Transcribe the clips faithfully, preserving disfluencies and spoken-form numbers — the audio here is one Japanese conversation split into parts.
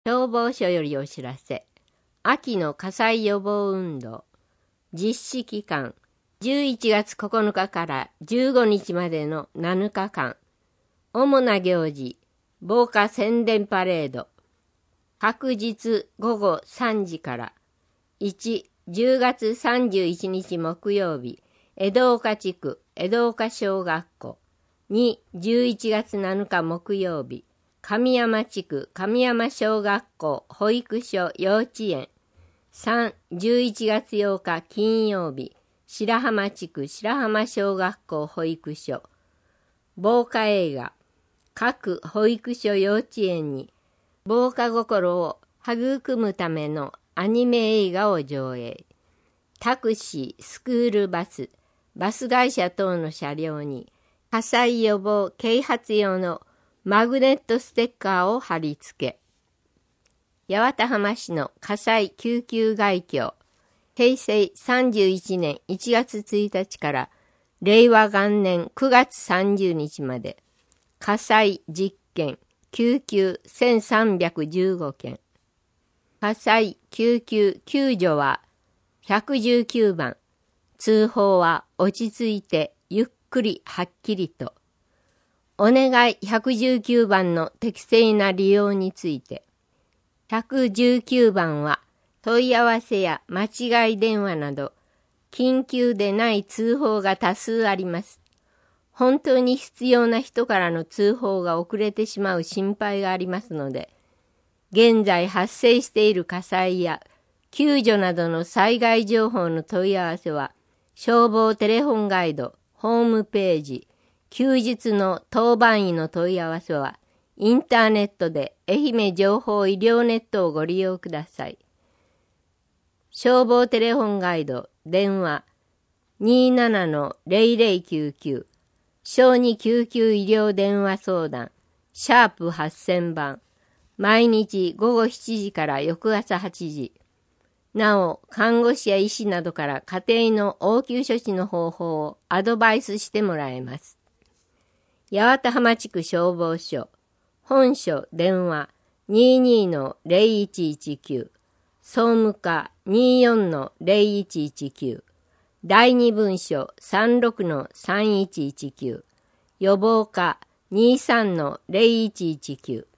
消防署よりお知らせ。秋の火災予防運動。実施期間。じゅういちがつここのかからじゅうごにちまでのなのかかん。主な行事。防火宣伝パレード。各日ごごさんじから。いち、じゅうがつさんじゅういちにち木曜日。江戸岡地区江戸岡小学校。に、じゅういちがつなのか木曜日。神山地区神山小学校保育所幼稚園。さん、じゅういちがつようか金曜日。白浜地区白浜小学校保育所。防火映画。各保育所幼稚園に防火心を育むためのアニメ映画を上映。タクシー、スクールバス、バス会社等の車両に火災予防啓発用のマグネットステッカーを貼り付け。八幡浜市の火災救急概況。へいせいさんじゅういちねんいちがつついたちかられいわがんねんくがつさんじゅうにちまで火災実験救急せんさんびゃくじゅうごけん。火災救急救助はひゃくじゅうきゅうばん。通報は落ち着いてゆっくりはっきりと。お願いひゃくじゅうきゅうばんの適正な利用について。ひゃくじゅうきゅうばんは問い合わせや間違い電話など緊急でない通報が多数あります。本当に必要な人からの通報が遅れてしまう心配がありますので、現在発生している火災や救助などの災害情報の問い合わせは、消防テレフォンガイド、ホームページ、休日の当番員の問い合わせは、インターネットで愛媛情報医療ネットをご利用ください。消防テレフォンガイド、電話 にじゅうななのぜろぜろきゅうきゅう、小児救急医療電話相談、シャープはっせんばん、毎日ごごしちじから翌朝はちじ。なお、看護師や医師などから家庭の応急処置の方法をアドバイスしてもらえます。八幡浜地区消防署、本署電話 にじゅうにのぜろいちいちきゅう、総務課 にじゅうよんのぜろいちいちきゅう、第二分署 さんじゅうろくのさんいちいちきゅう、予防課 にじゅうさんのぜろいちいちきゅう。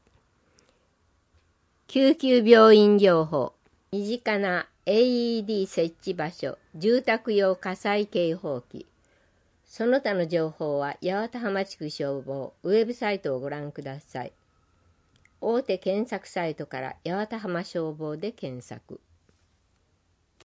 救急病院情報。身近な エーイーディー 設置場所、住宅用火災警報器。その他の情報は八幡浜地区消防ウェブサイトをご覧ください。大手検索サイトから八幡浜消防で検索。